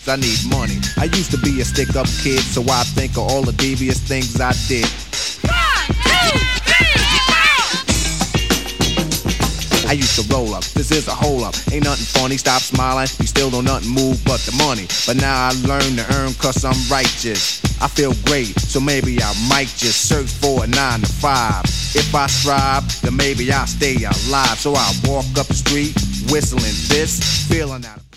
I need money. I used to be a stick-up kid, so I think of all the devious things I did. 1, 2, 3, 4. I used to roll up, this is a hole up. Ain't nothing funny, stop smiling. You still don't nothing move but the money. But now I learn to earn cause I'm righteous. I feel great, so maybe I might just search for a 9 to 5. If I strive, then maybe I'll stay alive. So I'll walk up the street, whistling this, feeling out.